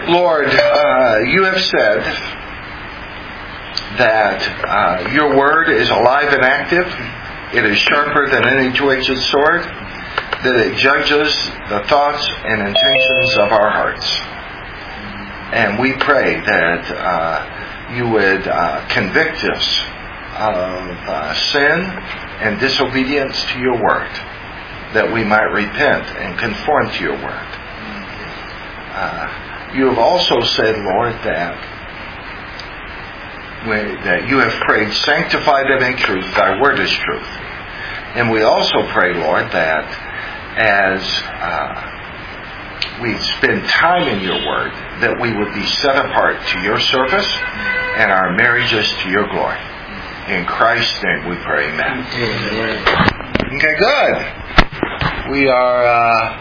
Lord, you have said that your word is alive and active. It is sharper than any two-edged sword, that it judges the thoughts and intentions of our hearts. And we pray that you would convict us of sin and disobedience to your word, that we might repent and conform to your word. You have also said, Lord, that you have prayed, sanctify them in truth, thy word is truth. And we also pray, Lord, that as we spend time in your word, that we would be set apart to your service and our marriages to your glory. In Christ's name we pray, amen. Okay, good. We are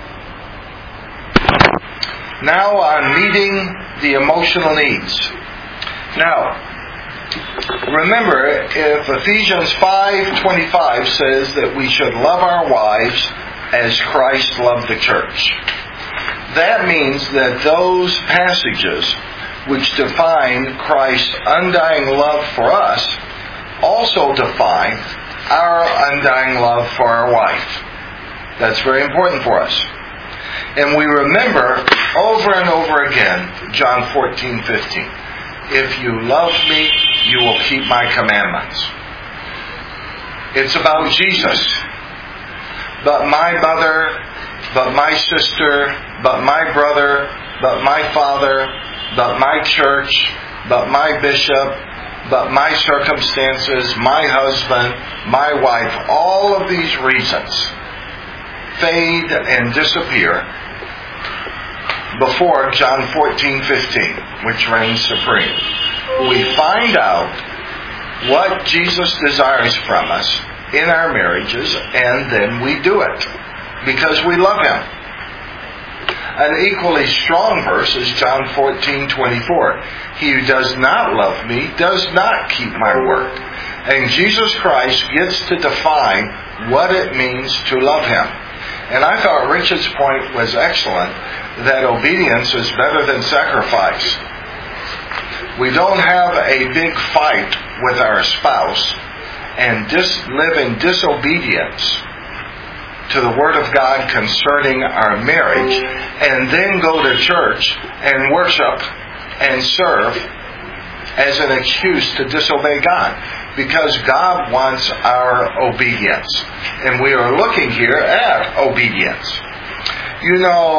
now on meeting the emotional needs. Now, remember, if Ephesians 5:25 says that we should love our wives as Christ loved the church, that means that those passages which define Christ's undying love for us also define our undying love for our wife. That's very important for us. And we remember over and over again John 14:15. If you love me, you will keep my commandments. It's about Jesus. But my mother, but my sister, but my brother, but my father, but my church, but my bishop, but my circumstances, my husband, my wife, all of these reasons fade and disappear before John 14:15, which reigns supreme. We find out what Jesus desires from us in our marriages, and then we do it because we love Him. An equally strong verse is John 14:24. He who does not love me does not keep my word. And Jesus Christ gets to define what it means to love Him. And I thought Richard's point was excellent, that obedience is better than sacrifice. We don't have a big fight with our spouse and live in disobedience to the Word of God concerning our marriage, and then go to church and worship and serve as an excuse to disobey God. Because God wants our obedience. And we are looking here at obedience. You know,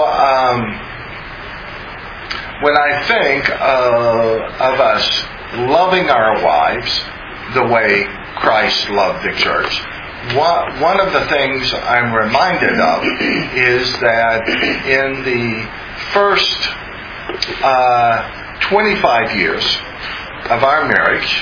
when I think of us loving our wives the way Christ loved the church, one of the things I'm reminded of is that in the first 25 years of our marriage,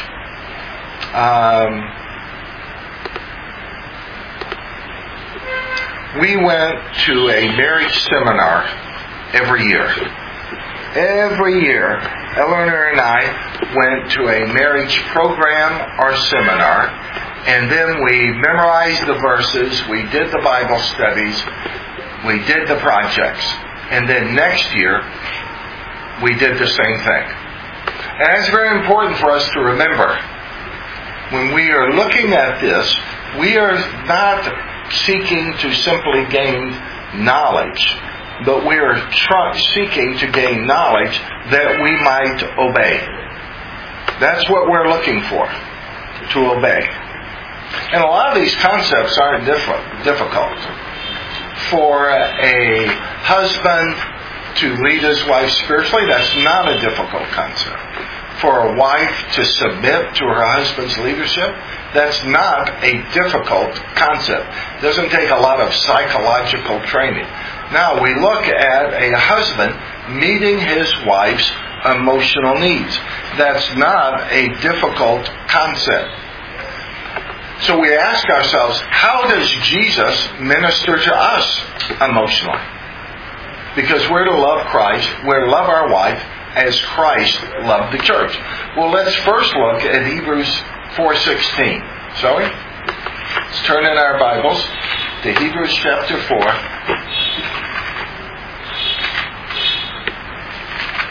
we went to a marriage seminar every year. Every year, Eleanor and I went to a marriage program or seminar, and then we memorized the verses, we did the Bible studies, we did the projects, and then next year, we did the same thing. And it's very important for us to remember, when we are looking at this, we are not seeking to simply gain knowledge, but we are seeking to gain knowledge that we might obey. That's what we're looking for, to obey. And a lot of these concepts aren't difficult. For a husband to lead his wife spiritually, that's not a difficult concept. For a wife to submit to her husband's leadership, that's not a difficult concept. It doesn't take a lot of psychological training. Now we look at a husband meeting his wife's emotional needs. That's not a difficult concept. So we ask ourselves, how does Jesus minister to us emotionally? Because we're to love Christ, we're to love our wife as Christ loved the church. Well, let's first look at Hebrews 4:16. Shall we? Let's turn in our Bibles to Hebrews chapter 4.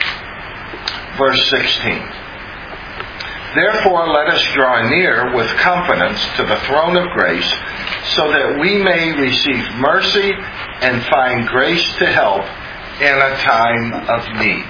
verse 16. Therefore, let us draw near with confidence to the throne of grace, so that we may receive mercy and find grace to help in a time of need.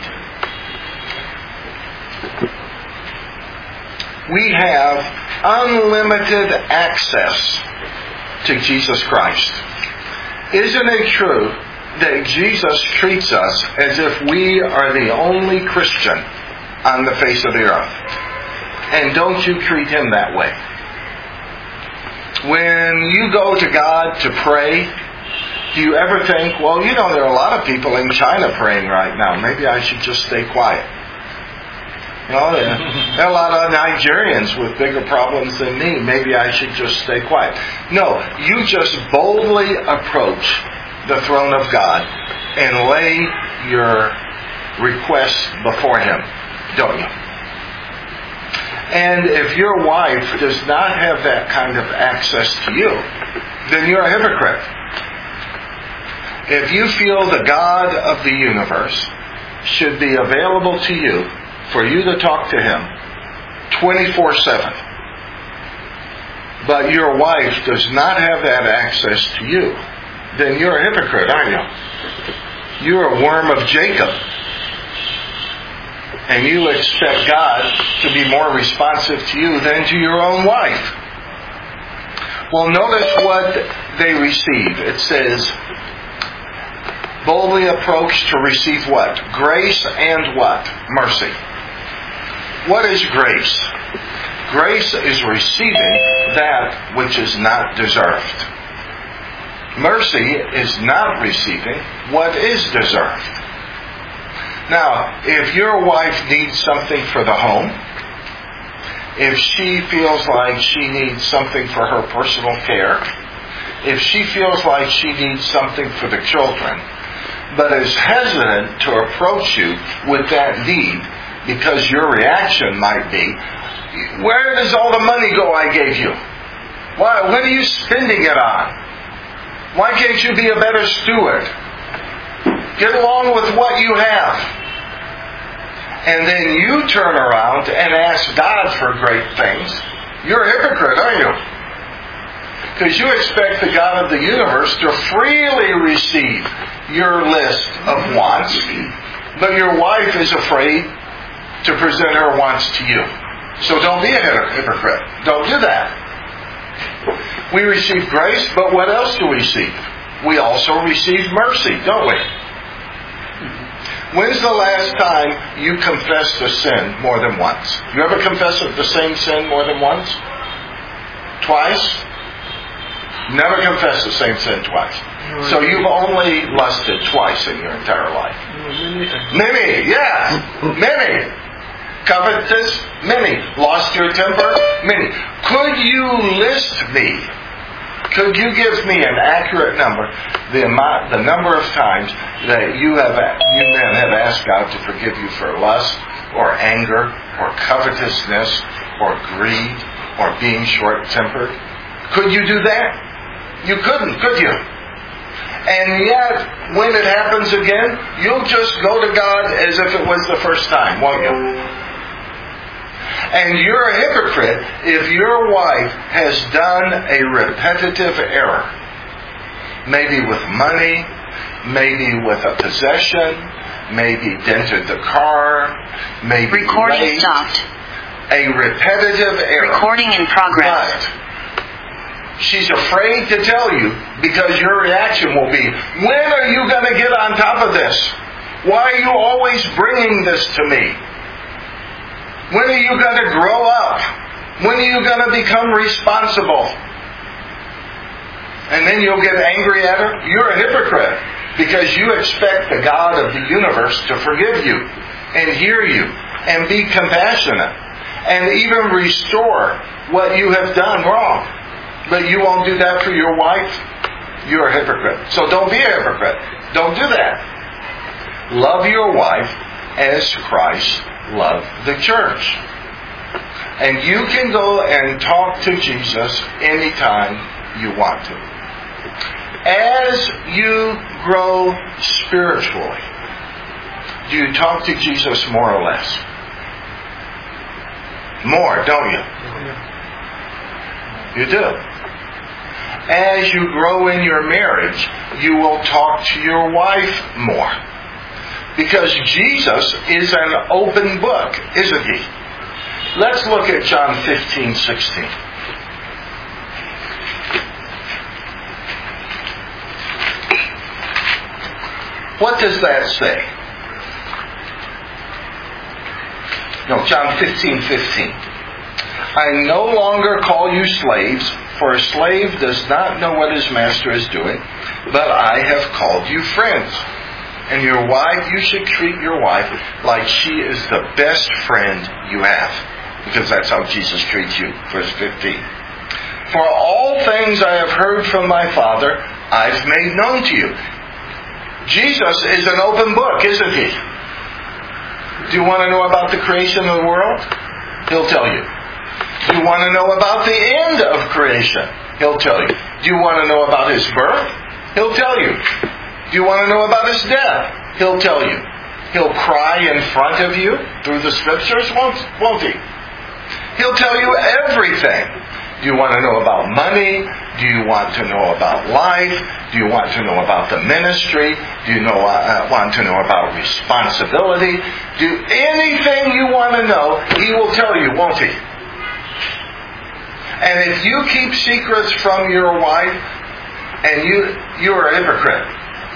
We have unlimited access to Jesus Christ. Isn't it true that Jesus treats us as if we are the only Christian on the face of the earth? And don't you treat Him that way. When you go to God to pray, do you ever think, well, there are a lot of people in China praying right now. Maybe I should just stay quiet. There are a lot of Nigerians with bigger problems than me. Maybe I should just stay quiet. No, you just boldly approach the throne of God and lay your requests before Him, don't you? And if your wife does not have that kind of access to you, then you're a hypocrite. If you feel the God of the universe should be available to you for you to talk to Him 24/7, but your wife does not have that access to you, then you're a hypocrite, aren't you? You're a worm of Jacob. And you expect God to be more responsive to you than to your own wife. Well, notice what they receive. It says, boldly approach to receive what? Grace and what? Mercy. What is grace? Grace is receiving that which is not deserved. Mercy is not receiving what is deserved. Now, if your wife needs something for the home, if she feels like she needs something for her personal care, if she feels like she needs something for the children, but is hesitant to approach you with that need because your reaction might be, where does all the money go I gave you? What are you spending it on? Why can't you be a better steward? Get along with what you have. And then you turn around and ask God for great things. You're a hypocrite, aren't you? Because you expect the God of the universe to freely receive your list of wants, but your wife is afraid to present her wants to you. So don't be a hypocrite. Don't do that. We receive grace, but what else do we receive? We also receive mercy, don't we? When's the last time you confessed a sin more than once? You ever confess the same sin more than once? Twice? Never confessed the same sin twice. So you've only lusted twice in your entire life. Many, yeah. Many. Covetous? Many. Lost your temper? Many. Could you list me? Could you give me an accurate number, the number of times that you men have asked God to forgive you for lust, or anger, or covetousness, or greed, or being short-tempered? Could you do that? You couldn't, could you? And yet, when it happens again, you'll just go to God as if it was the first time, won't you? And you're a hypocrite if your wife has done a repetitive error. Maybe with money, maybe with a possession, maybe dented the car, maybe recording late. Stopped. A repetitive error. Recording in progress. But she's afraid to tell you because your reaction will be, when are you going to get on top of this? Why are you always bringing this to me? When are you going to grow up? When are you going to become responsible? And then you'll get angry at her. You're a hypocrite because you expect the God of the universe to forgive you and hear you and be compassionate and even restore what you have done wrong. But you won't do that for your wife. You're a hypocrite. So don't be a hypocrite. Don't do that. Love your wife as Christ loved the church. And you can go and talk to Jesus anytime you want to. As you grow spiritually, do you talk to Jesus more or less? more, don't you? You do. As you grow in your marriage, you will talk to your wife more. Because Jesus is an open book, isn't he? Let's look at John 15:16. What does that say? No, John 15:15. I no longer call you slaves, for a slave does not know what his master is doing, but I have called you friends. And your wife, you should treat your wife like she is the best friend you have. Because that's how Jesus treats you. Verse 15. For all things I have heard from my Father, I've made known to you. Jesus is an open book, isn't he? Do you want to know about the creation of the world? He'll tell you. Do you want to know about the end of creation? He'll tell you. Do you want to know about his birth? He'll tell you. Do you want to know about his death? He'll tell you. He'll cry in front of you through the scriptures, won't he? He'll tell you everything. Do you want to know about money? Do you want to know about life? Do you want to know about the ministry? Do you want to know about responsibility? Anything you want to know, he will tell you, won't he? And if you keep secrets from your wife, and you are a hypocrite.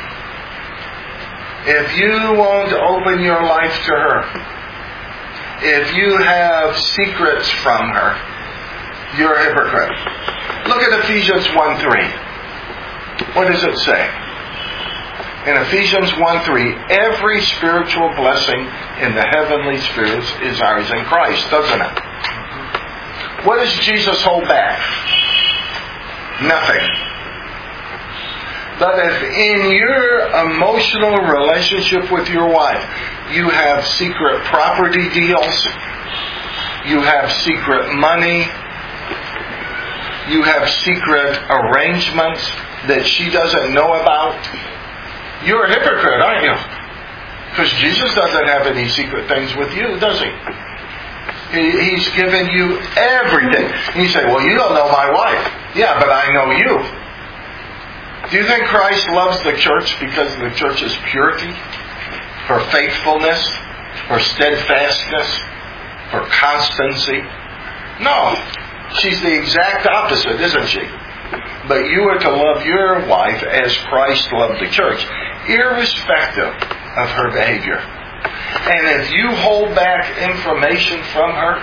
If you won't open your life to her, if you have secrets from her, you're a hypocrite. Look at Ephesians 1:3. What does it say? In Ephesians 1:3, every spiritual blessing in the heavenly spirits is ours in Christ, doesn't it? What does Jesus hold back? Nothing. But if in your emotional relationship with your wife, you have secret property deals, you have secret money, you have secret arrangements that she doesn't know about, you're a hypocrite, aren't you? Because Jesus doesn't have any secret things with you, does he? He's given you everything. And you say, well, you don't know my wife. Yeah, but I know you. Do you think Christ loves the church because of the church's purity, her faithfulness, her steadfastness, her constancy? No. She's the exact opposite, isn't she? But you are to love your wife as Christ loved the church, irrespective of her behavior. And if you hold back information from her,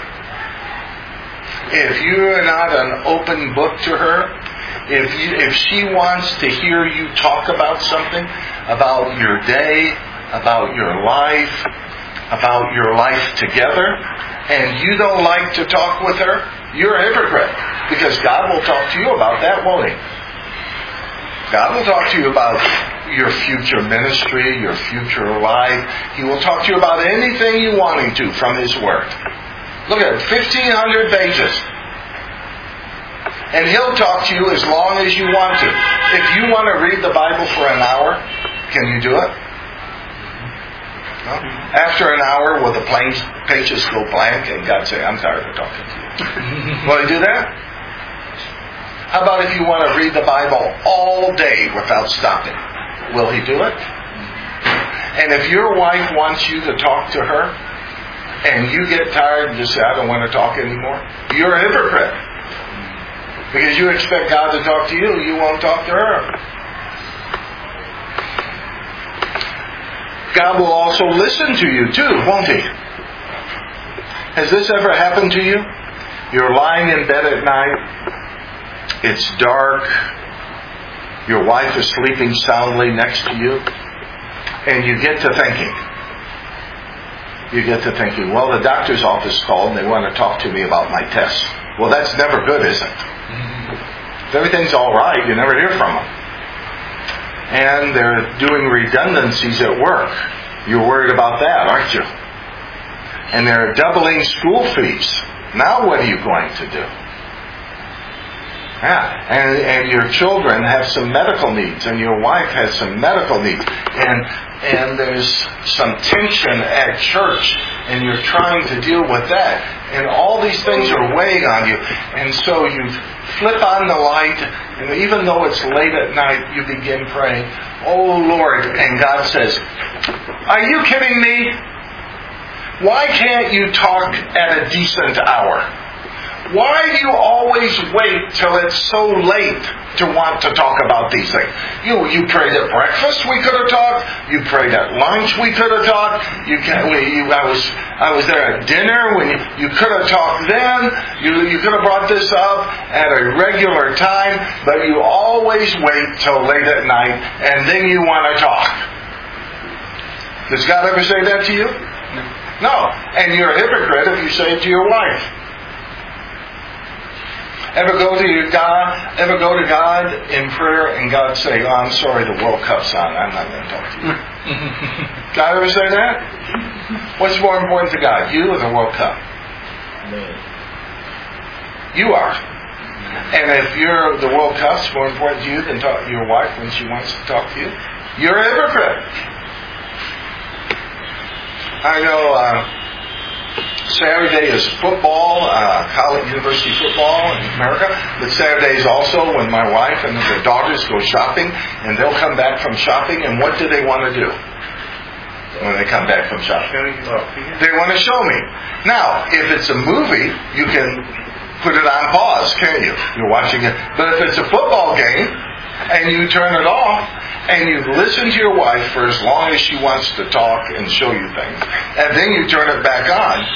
if you're not an open book to her, if she wants to hear you talk about something, about your day, about your life together, and you don't like to talk with her, you're a hypocrite. Because God will talk to you about that, won't he? God will talk to you about your future ministry, your future life. He will talk to you about anything you want him to from his Word. Look at it, 1,500 pages. And he'll talk to you as long as you want to. If you want to read the Bible for an hour, can you do it? No? After an hour, will the pages go blank and God say, I'm tired of talking to you? Will he do that? How about if you want to read the Bible all day without stopping? Will he do it? And if your wife wants you to talk to her, and you get tired and just say, I don't want to talk anymore, you're a hypocrite. Because you expect God to talk to you, you won't talk to her. God will also listen to you too, won't he? Has this ever happened to you? You're lying in bed at night. It's dark. Your wife is sleeping soundly next to you. And you get to thinking, well, the doctor's office called and they want to talk to me about my tests. Well, that's never good, is it? If everything's all right, you never hear from them. And they're doing redundancies at work. You're worried about that, aren't you? And they're doubling school fees. Now what are you going to do? Yeah, and your children have some medical needs, and your wife has some medical needs, and there's some tension at church, and you're trying to deal with that, and all these things are weighing on you, and so you flip on the light, and even though it's late at night, you begin praying, "Oh Lord," and God says, "Are you kidding me? Why can't you talk at a decent hour? Why do you always wait till it's so late to want to talk about these things? You prayed at breakfast, we could have talked. You prayed at lunch, we could have talked. I was there at dinner when you could have talked then. You could have brought this up at a regular time, but you always wait till late at night, and then you want to talk." Does God ever say that to you? No. And you're a hypocrite if you say it to your wife. Ever go to God in prayer and God say, "Oh, I'm sorry, the World Cup's on. I'm not going to talk to you." God ever say that? What's more important to God, you or the World Cup? You are. And if the World Cup's more important to you than talk to your wife when she wants to talk to you, you're a hypocrite. I know Saturday is football, college, university football in America. But Saturdays also when my wife and the daughters go shopping, and they'll come back from shopping, and what do they want to do when they come back from shopping? They want to show me. Now, if it's a movie, you can put it on pause, can't you? You're watching it. But if it's a football game, and you turn it off, and you listen to your wife for as long as she wants to talk and show you things, and then you turn it back on,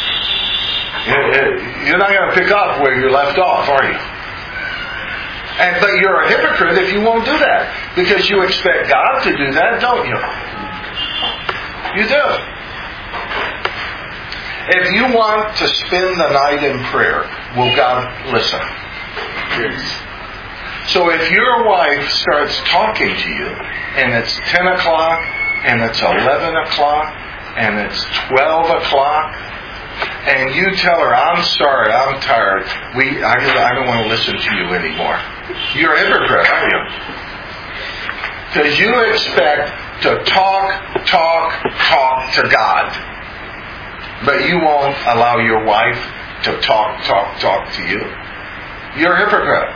you're not going to pick up where you left off, are you? But you're a hypocrite if you won't do that, because you expect God to do that, don't you? You do. If you want to spend the night in prayer, will God listen? Yes. So if your wife starts talking to you, and it's 10 o'clock, and it's 11 o'clock, and it's 12 o'clock, and you tell her, "I'm sorry, I'm tired, I don't want to listen to you anymore," you're a hypocrite, aren't you? Because you expect to talk to God, but you won't allow your wife to talk to you. You're a hypocrite.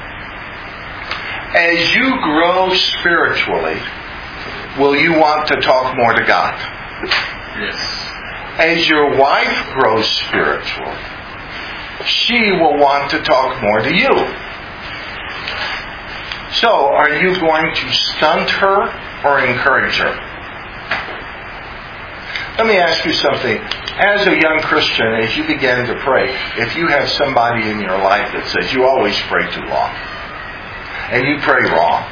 As you grow spiritually, will you want to talk more to God? Yes. As your wife grows spiritually, she will want to talk more to you. So, are you going to stunt her or encourage her? Let me ask you something. As a young Christian, as you begin to pray, if you have somebody in your life that says you always pray too long, and you pray wrong,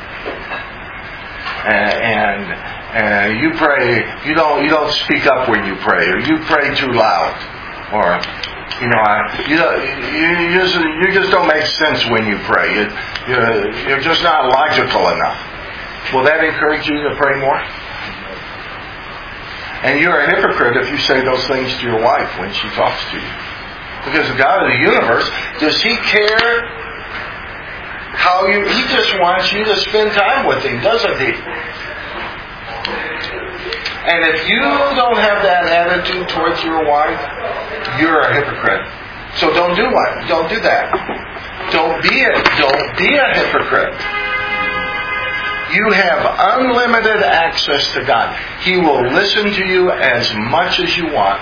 and you pray, you don't speak up when you pray, or you pray too loud, or you just don't make sense when you pray. You're just not logical enough. Will that encourage you to pray more? And you're a hypocrite if you say those things to your wife when she talks to you. Because the God of the universe, does He care how you... He just wants you to spend time with Him, doesn't He? And if you don't have that attitude towards your wife, you're a hypocrite. So don't do that. Don't be a hypocrite. You have unlimited access to God. He will listen to you as much as you want.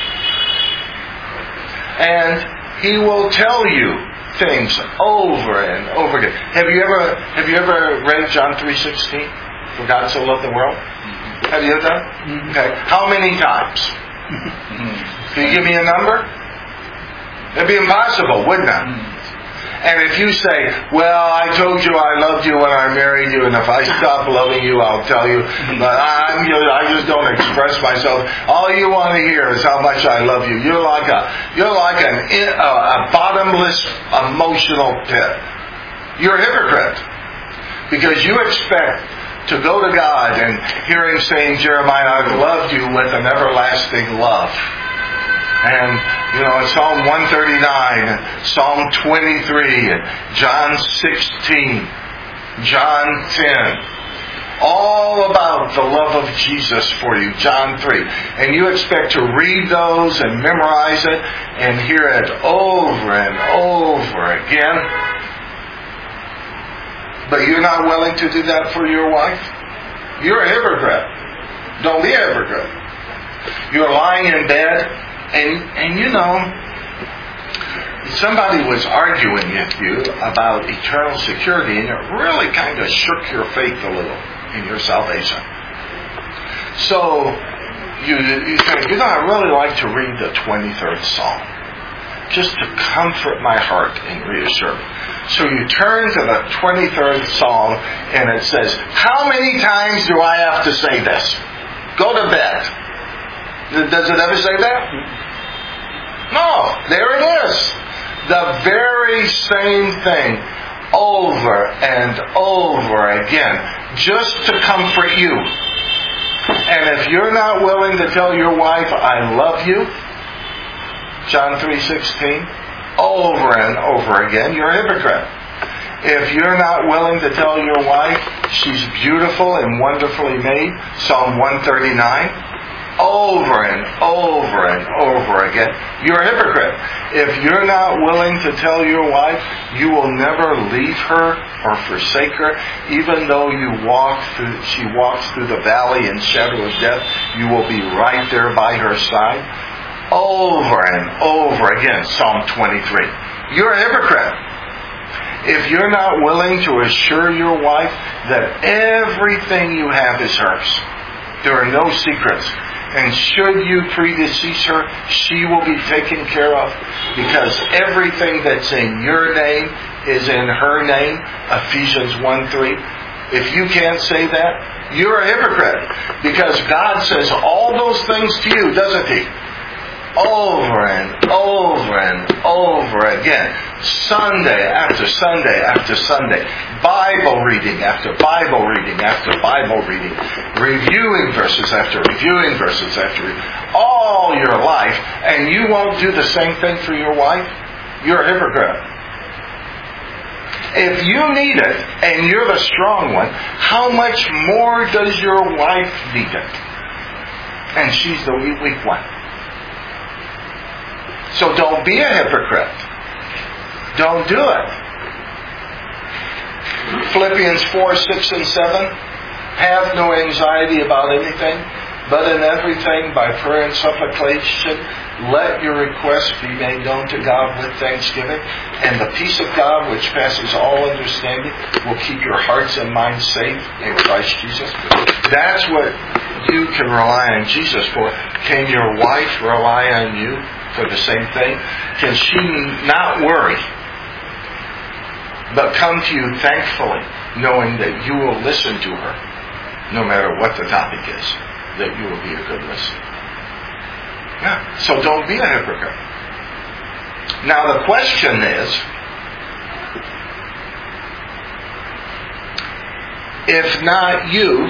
And He will tell you things over and over again. Have you ever read John 3:16? For God so loved the world? Have you ever done? Okay. How many times? Can you give me a number? It'd be impossible, wouldn't it? And if you say, "Well, I told you I loved you when I married you, and if I stop loving you, I'll tell you, but I just don't express myself. All you want to hear is how much I love you." You're like a bottomless emotional pit. You're a hypocrite because you expect to go to God and hear Him saying, "Jeremiah, I've loved you with an everlasting love." And, Psalm 139, Psalm 23, John 16, John 10. All about the love of Jesus for you, John 3. And you expect to read those and memorize it and hear it over and over again. But you're not willing to do that for your wife? You're a hypocrite. Don't be a hypocrite. You're lying in bed and somebody was arguing with you about eternal security, and it really kind of shook your faith a little in your salvation. So you think, I'd really like to read the 23rd Psalm just to comfort my heart and reassure me. So you turn to the 23rd Psalm and it says, how many times do I have to say this? Go to bed. Does it ever say that? No, there it is. The very same thing over and over again, just to comfort you. And if you're not willing to tell your wife, I love you, John 3:16, over and over again, you're a hypocrite. If you're not willing to tell your wife she's beautiful and wonderfully made, Psalm 139, over and over and over again, you're a hypocrite. If you're not willing to tell your wife you will never leave her or forsake her, even though she walks through the valley and shadow of death, you will be right there by her side, over and over again, Psalm 23. You're a hypocrite. If you're not willing to assure your wife that everything you have is hers, there are no secrets, and should you predecease her, she will be taken care of, because everything that's in your name is in her name, Ephesians 1:3. If you can't say that, you're a hypocrite, because God says all those things to you, doesn't He? Over and over and over again. Sunday after Sunday after Sunday. Bible reading after Bible reading after Bible reading. Reviewing verses after reviewing verses after all your life. And you won't do the same thing for your wife? You're a hypocrite. If you need it and you're the strong one, how much more does your wife need it? And she's the weak one. So don't be a hypocrite. Don't do it. Philippians 4:6 and 7. Have no anxiety about anything, but in everything by prayer and supplication, let your requests be made known to God with thanksgiving. And the peace of God, which passes all understanding, will keep your hearts and minds safe in Christ Jesus. That's what you can rely on Jesus for. Can your wife rely on you for the same thing? Can she not worry, but come to you thankfully, knowing that you will listen to her, no matter what the topic is, that you will be a good listener? Yeah. So don't be a hypocrite. Now the question is, if not you,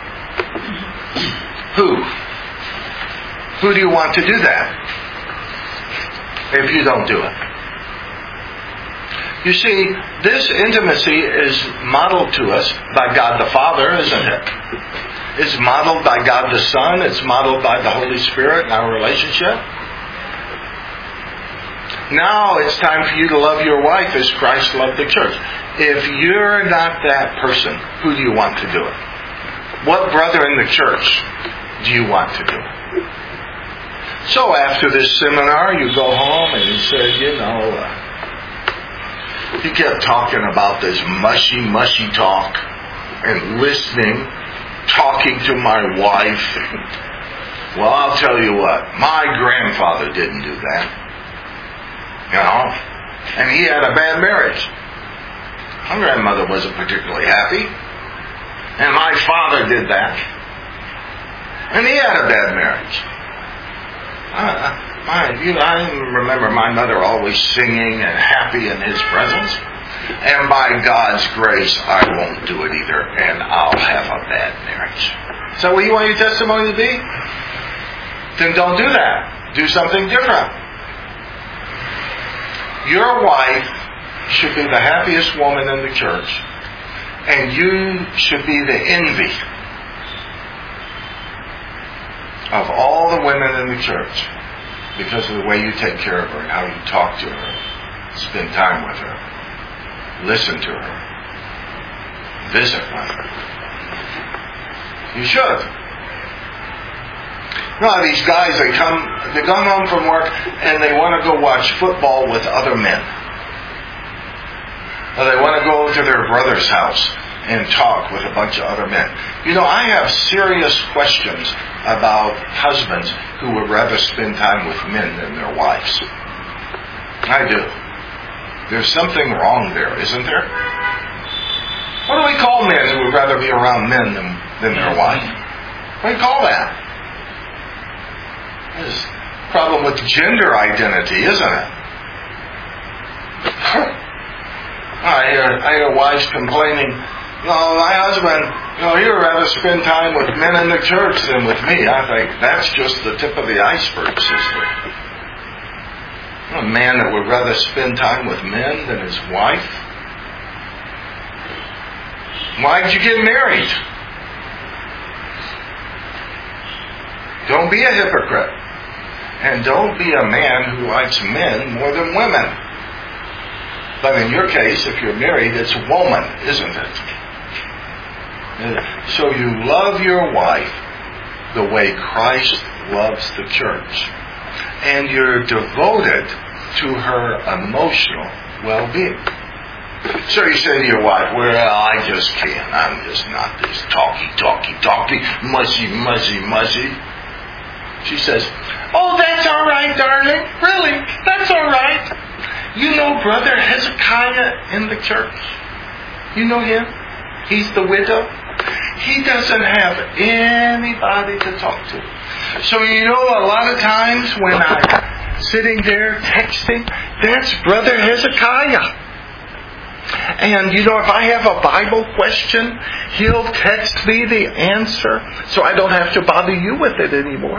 who? Who do you want to do that? If you don't do it. You see, this intimacy is modeled to us by God the Father, isn't it? It's modeled by God the Son. It's modeled by the Holy Spirit in our relationship. Now it's time for you to love your wife as Christ loved the church. If you're not that person, who do you want to do it? What brother in the church do you want to do it? So after this seminar, you go home and you say, he kept talking about this mushy talk and listening, talking to my wife. Well, I'll tell you what, my grandfather didn't do that. And he had a bad marriage. My grandmother wasn't particularly happy. And my father did that. And he had a bad marriage. I remember my mother always singing and happy in his presence. And by God's grace, I won't do it either. And I'll have a bad marriage. Is that what you want your testimony to be? Then don't do that. do something different. Your wife should be the happiest woman in the church, and you should be the envy of all the women in the church because of the way you take care of her and how you talk to her, spend time with her, listen to her, visit with her. You should. No, these guys, they come home from work and they want to go watch football with other men. Or they want to go to their brother's house and talk with a bunch of other men. I have serious questions about husbands who would rather spend time with men than their wives. I do. There's something wrong there, isn't there? What do we call men who would rather be around men than their wife? What do we call that? There's a problem with gender identity, isn't it? I hear wives complaining, my husband, he would rather spend time with men in the church than with me. I think that's just the tip of the iceberg, sister. A man that would rather spend time with men than his wife. Why'd you get married? Don't be a hypocrite. And don't be a man who likes men more than women. But in your case, if you're married, it's a woman, isn't it? So you love your wife the way Christ loves the church. And you're devoted to her emotional well-being. So you say to your wife, I just can't. I'm just not this talky, mushy. She says, that's all right, darling. Really, that's all right. You know Brother Hezekiah in the church? You know him? He's the widow. He doesn't have anybody to talk to. So a lot of times when I'm sitting there texting, that's Brother Hezekiah. And if I have a Bible question, he'll text me the answer so I don't have to bother you with it anymore.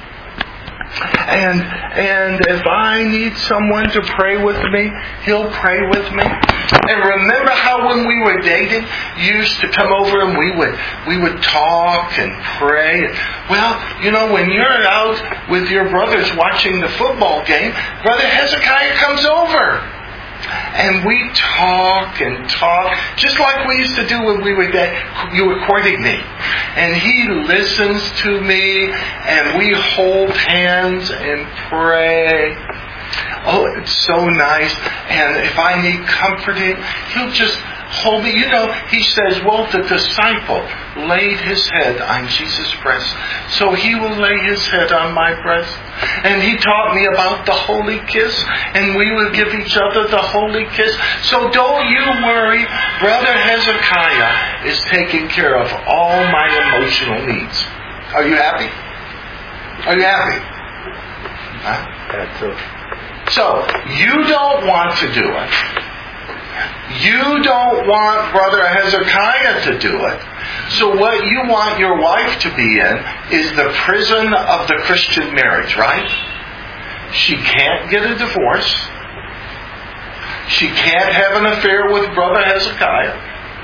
And if I need someone to pray with me, he'll pray with me. And remember how when we were dating, you used to come over and we would talk and pray. Well, when you're out with your brothers watching the football game, Brother Hezekiah comes over. And we talk and talk, just like we used to do when you were courting me. And he listens to me, and we hold hands and pray. Oh, it's so nice. And if I need comforting, he'll just hold me. He says, the disciple laid his head on Jesus' breast, so he will lay his head on my breast. And he taught me about the holy kiss, and we will give each other the holy kiss. So don't you worry, Brother Hezekiah is taking care of all my emotional needs. Are you happy? Are you happy? Huh? That's it. So, you don't want to do it. You don't want Brother Hezekiah to do it. So what you want your wife to be in is the prison of the Christian marriage, right? She can't get a divorce. She can't have an affair with Brother Hezekiah.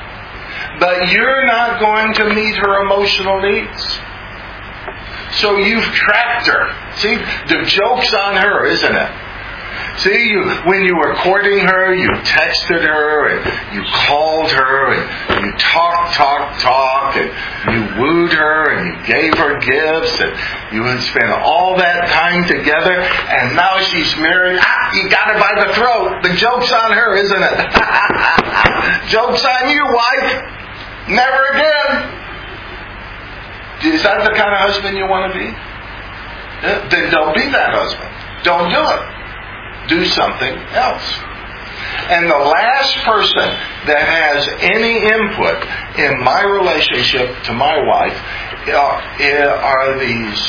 But you're not going to meet her emotional needs. So you've trapped her. See, the joke's on her, isn't it? See, when you were courting her, you texted her, and you called her, and you talked, and you wooed her, and you gave her gifts, and you would spend all that time together, and now she's married. You got her by the throat. The joke's on her, isn't it? Joke's on you, wife. Never again. Is that the kind of husband you want to be? Then don't be that husband. Don't do it. Do something else. And the last person that has any input in my relationship to my wife are these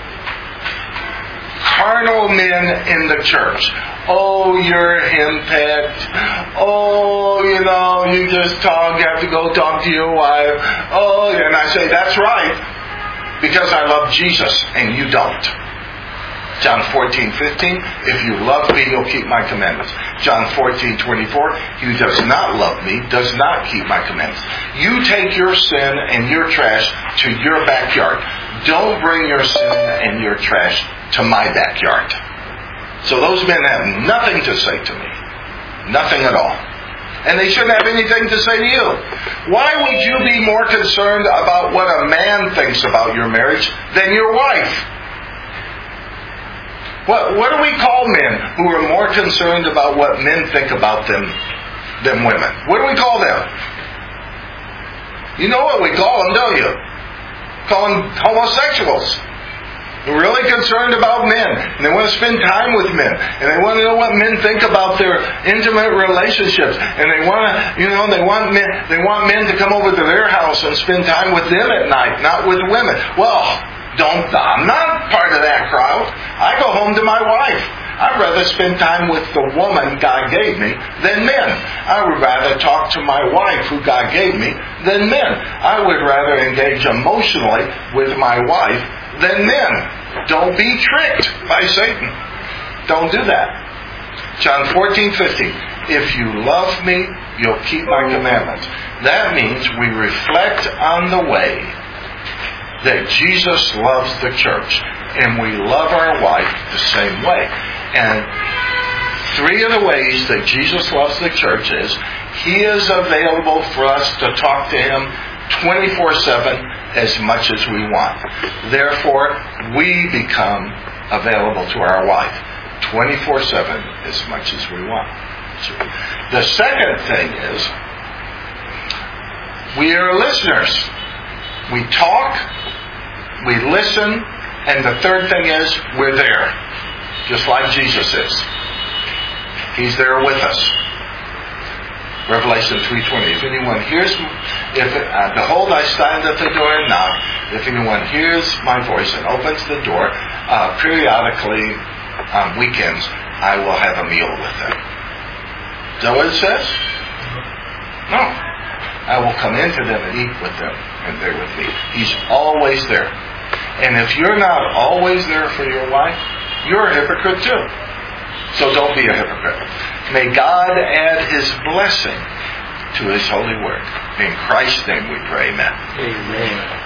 carnal men in the church. Oh, you're henpecked. Oh, you just talk. You have to go talk to your wife. Oh, and I say, that's right, because I love Jesus and you don't. John 14:15, if you love me, you'll keep my commandments. John 14:24, he who does not love me does not keep my commandments. You take your sin and your trash to your backyard. Don't bring your sin and your trash to my backyard. So those men have nothing to say to me. Nothing at all. And they shouldn't have anything to say to you. Why would you be more concerned about what a man thinks about your marriage than your wife? What do we call men who are more concerned about what men think about them than women? What do we call them? You know what we call them, don't you? Call them homosexuals. They're really concerned about men, and they want to spend time with men, and they want to know what men think about their intimate relationships, and they want to, they want men to come over to their house and spend time with them at night, not with women. Well, I'm not part of that crowd. I go home to my wife. I'd rather spend time with the woman God gave me than men. I would rather talk to my wife who God gave me than men. I would rather engage emotionally with my wife than men. Don't be tricked by Satan. Don't do that. John 14:15. If you love me, you'll keep my commandments. That means we reflect on the way that Jesus loves the church, and we love our wife the same way. And three of the ways that Jesus loves the church is He is available for us to talk to Him 24/7 as much as we want. Therefore, we become available to our wife 24/7 as much as we want. The second thing is we are listeners. We talk, we listen, and the third thing is we're there. Just like Jesus is. He's there with us. Revelation 3:20. If anyone hears, behold, I stand at the door and knock. If anyone hears my voice and opens the door, periodically on weekends, I will have a meal with them. Is that what it says? No. I will come into them and eat with them, and they're with me. He's always there. And if you're not always there for your wife, you're a hypocrite too. So don't be a hypocrite. May God add His blessing to His holy word. In Christ's name we pray, amen. Amen.